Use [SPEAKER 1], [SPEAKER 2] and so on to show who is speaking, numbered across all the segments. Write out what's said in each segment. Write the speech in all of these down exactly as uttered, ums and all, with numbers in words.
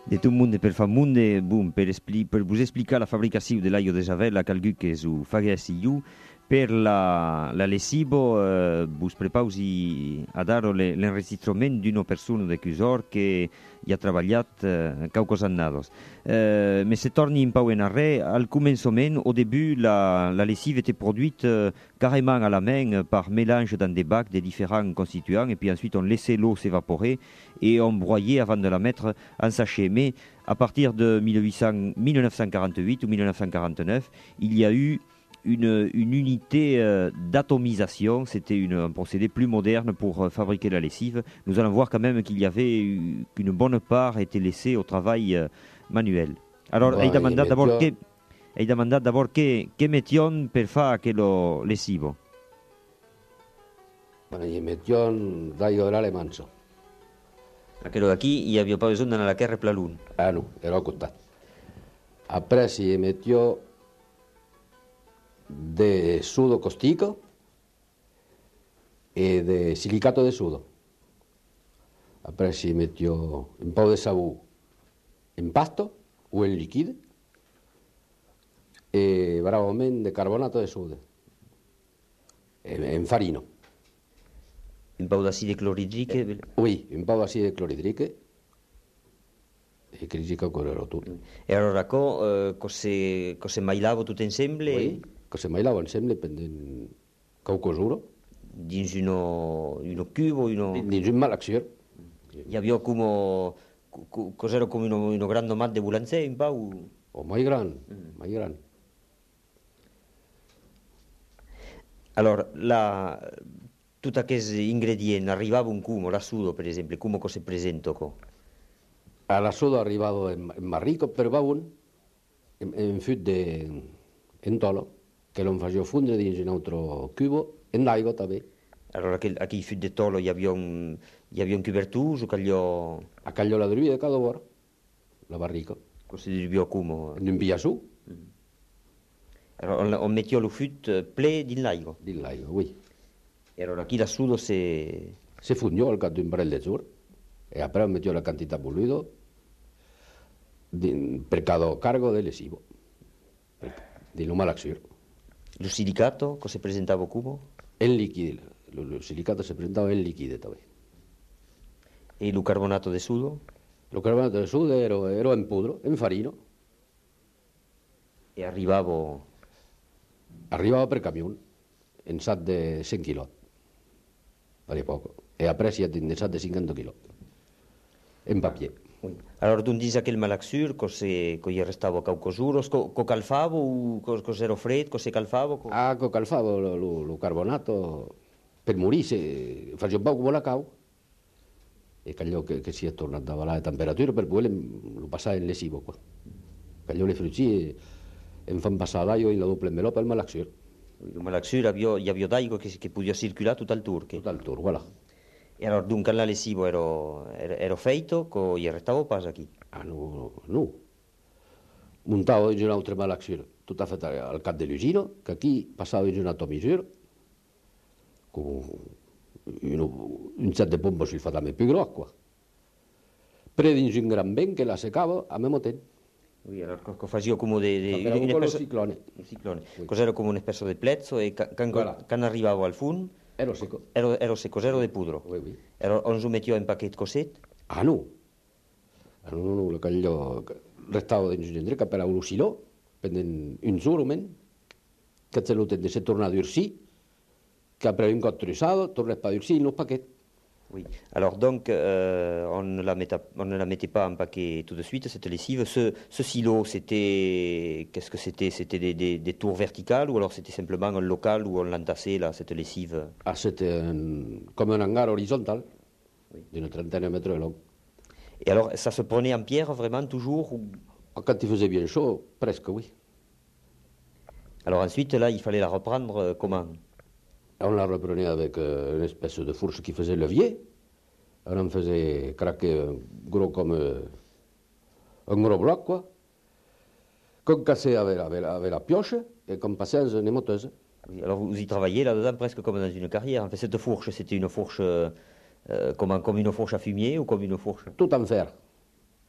[SPEAKER 1] de tot monde per fa monde bon, per, expli per vos explicar la fabricació de l'aigua de Javel, la calgu que ho faguessi io, per la, la lesivo eh, vos prepausi a dar l'enregistrament d'una persona de Cusor che hi ha treballat eh, caucos annados. Eh, mais se torni un peu en arrêt, al començament, au début, la, la lessive était produite euh, carrément à la main par mélange dans des bacs de différents constituants et puis ensuite on laissait l'eau s'évaporer et on broyait avant de la mettre en sachet. Mais à partir de mille huit cents, mille neuf cent quarante-huit ou mille neuf cent quarante-neuf, il y a eu une, une unité euh, d'atomisation, c'était un procédé plus moderne pour euh, fabriquer la lessive. Nous allons voir quand même qu'il y avait eu, qu'une bonne part était laissée au travail euh, manuel. Alors,
[SPEAKER 2] Bah,
[SPEAKER 1] hai demandat
[SPEAKER 2] mettio...
[SPEAKER 1] d'abord che hai demandat d'abord che, che mettion per fa aquello lessivo.
[SPEAKER 2] Bueno, i metion d'aigua orale manso.
[SPEAKER 1] Aquello d'aquí hi havia pas besoin d'anar a la terra plalun.
[SPEAKER 2] Ah, no, era al costat. Après si metió de sudo costico y de silicato de sudo. Après si metió un poco de sabú en pasto o en líquido y bravamente de carbonato de sudo en, en farino.
[SPEAKER 1] Un peu d'acide clorhídric. Eh.
[SPEAKER 2] Oui, un poco así de clorhídrique e crisica correrò tutto.
[SPEAKER 1] E allora co, eh, cose, cose mailavo tutto insieme?
[SPEAKER 2] Oui, que se mailava ensemble pendent caucosuro.
[SPEAKER 1] Dins uno, uno cubo, uno...
[SPEAKER 2] Dins un malaxier.
[SPEAKER 1] Hi havia com... Cos'era com uno, uno gran domat de bulancer, un pau?
[SPEAKER 2] O mai gran, mm. mai gran.
[SPEAKER 1] Alors, la... Tot aquest ingredient arribava un cumo, la sudo, per exemple, come se presenta? Co?
[SPEAKER 2] A la sudo arribava en, en marrico, però va un en, en fut de en tolo, que lo faccio fondre dins un altro cubo, en l'aigua també.
[SPEAKER 1] Allora, aquell, aquell fut de tolo hi havia un, hi havia un cubertús o callò...
[SPEAKER 2] A callò la druida cada vora, la barrica.
[SPEAKER 1] Cosa devia come?
[SPEAKER 2] En un pillassù.
[SPEAKER 1] Mm. Allora, on, on mettia lo fut ple dins l'aigua.
[SPEAKER 2] Dins l'aigua, oui.
[SPEAKER 1] E allora, aquí la sudo se...
[SPEAKER 2] Se fundió al cap d'un parell de sur, e après on metió la quantitat voluda per cada cargo de lesivo, dins lo malaxier.
[SPEAKER 1] Lo silicato, cosa presentava come?
[SPEAKER 2] En líquido, el silicato se presentaba en líquido también.
[SPEAKER 1] ¿Y el carbonato de sudo?
[SPEAKER 2] El carbonato de sudo era, era en pudro, en farino.
[SPEAKER 1] ¿Y arribava?
[SPEAKER 2] Arribava per camión, en sac de cent quilos, per poco. E a presi en sac de cinquanta quilos, en papier.
[SPEAKER 1] Oui. Alors, tu dius aquell malaxur, que hi restava caucosuros, co calfava o cosa era fred, cosa calfava? Co...
[SPEAKER 2] Ah, co calfava el carbonato per morir, se faccia un po' come la cau, e allò che, che si è tornato a valare la temperatura per poi lo passare in lesivo qua. Allò le frutti em fan passar l'aigua in la doble envelope al malaxur.
[SPEAKER 1] Il malaxur havia, hi havia d'aigua che, che podia circular tot el tour.
[SPEAKER 2] Tot el tour, voilà.
[SPEAKER 1] E allora, dunque, la lesivo era, era, era feito, che gli restava pas aquí?
[SPEAKER 2] Ah, no, no. Muntava dins un altre malaxur, tot ha fet al cap de l'usina, que aquí passava dins una atomisura, con un, un set de pompa sulfatament più grosso, pre dins un gran vent que la secava a mesmo temps.
[SPEAKER 1] Oui, allora, che faceva come de... de
[SPEAKER 2] era un
[SPEAKER 1] spesso...
[SPEAKER 2] ciclone.
[SPEAKER 1] Un ciclone. Oui. Cos'era come un spesso de plezzo e quan,
[SPEAKER 2] voilà.
[SPEAKER 1] quan arrivava al fund...
[SPEAKER 2] Era seco.
[SPEAKER 1] Era, era seco, era de pudro.
[SPEAKER 2] Oui, oui.
[SPEAKER 1] Era, on s'ho metia en paquet coset?
[SPEAKER 2] Ah, no. Ah, no, no, no, allò restava dins un indret que per a un osciló, pendent un zurument, que se lo tende se torna a durcir, que après un cop trussado, torna a durcir in un paquet.
[SPEAKER 1] Oui. Alors donc, euh, on, ne la mettait, on ne la mettait pas en paquet tout de suite, cette lessive. Ce, ce silo, c'était... Qu'est-ce que c'était? C'était des, des, des tours verticales ou alors c'était simplement un local où on l'entassait, là, cette lessive?
[SPEAKER 2] Ah, c'était un, comme un hangar horizontal, oui. D'une trentaine de mètres de long.
[SPEAKER 1] Et alors, ça se prenait en pierre vraiment toujours ou...
[SPEAKER 2] Quand il faisait bien chaud, presque, oui.
[SPEAKER 1] Alors ensuite, là, il fallait la reprendre euh, comment?
[SPEAKER 2] On la reprenait avec euh, une espèce de fourche qui faisait levier. On en faisait craquer gros comme euh, un gros bloc, quoi. Qu'on cassait avec, avec, avec la pioche et qu'on passait dans une émoteuse.
[SPEAKER 1] Oui, alors vous y travaillez là-dedans presque comme dans une carrière. En fait, cette fourche, c'était une fourche euh, comme, comme une fourche à fumier ou comme une fourche?
[SPEAKER 2] Tout en fer.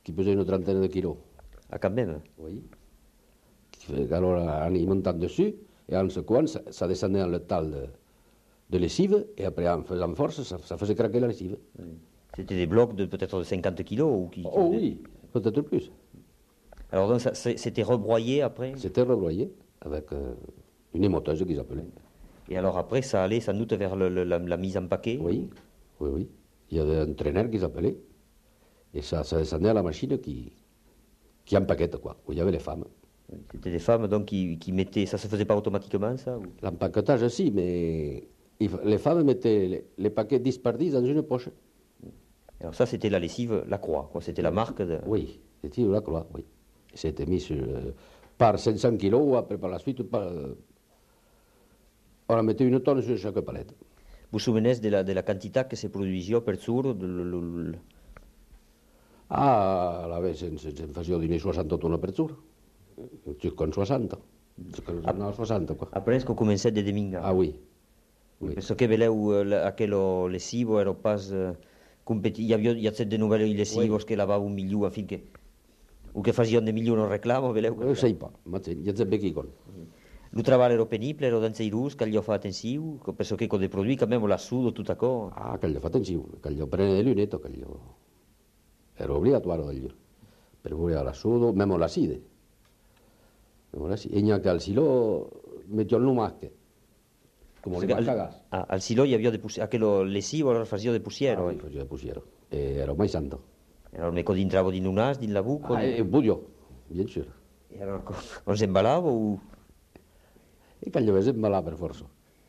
[SPEAKER 2] qui pesait une trentaine de kilos.
[SPEAKER 1] Ah, quand même.
[SPEAKER 2] Oui. Alors, en y montant dessus, et en secouant, ça, ça descendait dans le tal de, de lessive, et après, en faisant force, ça, ça faisait craquer la lessive.
[SPEAKER 1] Oui. C'était des blocs de peut-être de cinquante kilos ou qui, qui
[SPEAKER 2] Oh
[SPEAKER 1] faisaient-
[SPEAKER 2] oui, peut-être plus.
[SPEAKER 1] Alors donc ça, c'est- c'était rebroyé après.
[SPEAKER 2] C'était rebroyé avec euh, une émoteuse qu'ils appelaient.
[SPEAKER 1] Et alors après ça allait sans doute vers le- le- la, la mise en paquet.
[SPEAKER 2] Oui, oui, oui. Il y avait un traîneur qu'ils appelaient, et ça, ça descendait à la machine qui, qui empaquette, quoi, où il y avait les femmes.
[SPEAKER 1] Oui. C'était des femmes donc qui, qui mettaient. Ça se faisait pas automatiquement ça ou-
[SPEAKER 2] L'empaquetage, si, mais il fa- les femmes mettaient les, les paquets dix par dix dans une poche.
[SPEAKER 1] Alors ça c'était la lessive La Croix, quoi. C'était la marque de.
[SPEAKER 2] Oui, c'était la croix, oui. C'était mis sur, euh, par cinq cents kilos, ou après par la suite, par, euh, on en mettait une tonne sur chaque palette.
[SPEAKER 1] Vous vous souvenez de la, de la quantité que se produisait per jour de, le- le- le-
[SPEAKER 2] Ah, a la vez se'n, se'n faisait d'une soixanta tonnes per jour. Jusqu'en soixanta. Jusqu'en ah. soixanta, quoi.
[SPEAKER 1] Après est-ce que començait de domingue.
[SPEAKER 2] Ah oui. Oui.
[SPEAKER 1] Penso che veleu eh, la- aquello lesivo era pas eh, competi... Hi havia, hi ha de novel·les lesivos
[SPEAKER 2] Oui.
[SPEAKER 1] que lavava un milió, en fin, que... O que facien de milió no reclamo, veleu.
[SPEAKER 2] Non sei pas, ma ja et bé qui con.
[SPEAKER 1] Lo treball era penibile, era danseirus, que allò fa atensiu, que penso che con de produir, que même la sudo, tot acò.
[SPEAKER 2] Ah, que allò fa atenció, que allò prene de luneto, que allò era obligatorio allò. Per veure la sudo, memo la side. Memo la side. E n'hi ha che al silò metió el numasche. Come li
[SPEAKER 1] al,
[SPEAKER 2] cagas.
[SPEAKER 1] ah, al silò hi havia de pusiero, aquello lesivo era faccio de pusiero.
[SPEAKER 2] Ah,
[SPEAKER 1] eh.
[SPEAKER 2] faceva pusiero. E era mai santo.
[SPEAKER 1] Allora me dintravo din un nas, din la buco.
[SPEAKER 2] Ah, e buio, bien sûr.
[SPEAKER 1] E allora co- on s'emballava o...
[SPEAKER 2] E che allò vese malà per forza.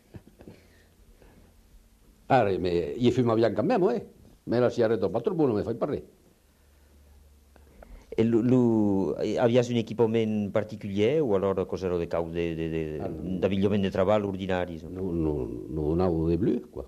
[SPEAKER 2] Ara, me, io fumo bianca a me, eh? Me la si arreto quattro buono, me fai parre.
[SPEAKER 1] E lu, lu, avias un equipament particulier o allora cos'era de cau de, de, de,
[SPEAKER 2] Ah, no.
[SPEAKER 1] d'abillament de treball ordinari? No?
[SPEAKER 2] No, no, no donavo de blu, quoi.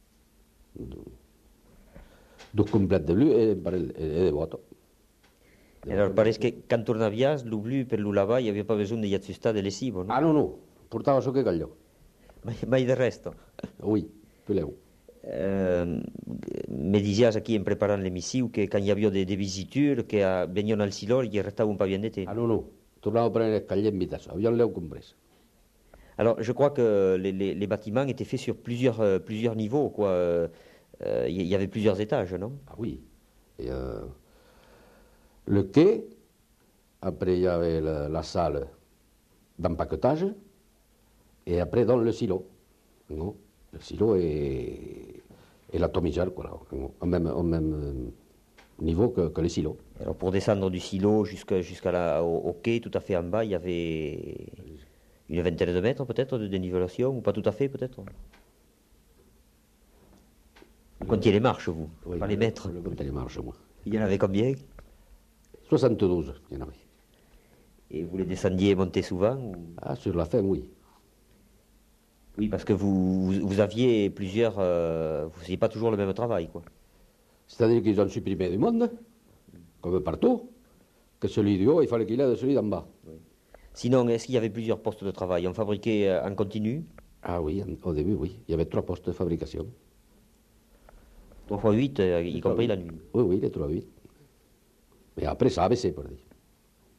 [SPEAKER 2] Dos complet de blu e, e de voto.
[SPEAKER 1] E allora pareix que quan tornavias, lo blu per lo lavar hi havia pas besoin de ajustar de lesivo, no?
[SPEAKER 2] Ah, no, no, portava so che callò.
[SPEAKER 1] Mai, mai de resto.
[SPEAKER 2] Ui, pileu.
[SPEAKER 1] Eh, me disias aquí en preparant l'emissiu que quan hi havia de, de visitures que uh, venien al silor i restaven pas bien de temps.
[SPEAKER 2] Ah, no, no, tornava a prendre el callè en vitesse, aviam l'eu comprès.
[SPEAKER 1] Alors, je crois que les, les, les bâtiments étaient faits sur plusieurs, euh, plusieurs niveaux, quoi. Euh, euh, Il y avait plusieurs étages, non?
[SPEAKER 2] Ah oui, et euh, le quai, après il y avait la, la salle d'empaquetage, et après dans le silo. Non? Le silo et, et l'atomiseur, quoi, au même, au même euh, niveau que, que les silos.
[SPEAKER 1] Alors, pour descendre du silo jusqu'à jusqu'à la, au, au quai, tout à fait en bas, il y avait une vingtaine de mètres peut-être de dénivellation, ou pas tout à fait peut-être? Vous comptiez les marches, vous,
[SPEAKER 2] Oui,
[SPEAKER 1] pas les mètres.
[SPEAKER 2] Je comptais les marches, moi.
[SPEAKER 1] Il y en avait combien?
[SPEAKER 2] soixante-douze, il y en avait.
[SPEAKER 1] Et vous les descendiez et montiez souvent ou...
[SPEAKER 2] Ah, sur la fin, oui.
[SPEAKER 1] Oui, parce que vous, vous, vous aviez plusieurs... Euh, vous faisiez pas toujours le même travail, quoi.
[SPEAKER 2] C'est-à-dire qu'ils ont supprimé du monde, comme partout, que celui du haut, il fallait qu'il ait de celui d'en bas.
[SPEAKER 1] Sinon, est-ce qu'il y avait plusieurs postes de travail? On fabriquait euh, en continu?
[SPEAKER 2] Ah oui, en- au début, oui. Il y avait trois postes de fabrication.
[SPEAKER 1] trois fois huit, euh, y compris la nuit.
[SPEAKER 2] Oui, oui, les trois huit. Mais après, ça a baissé, pour dire.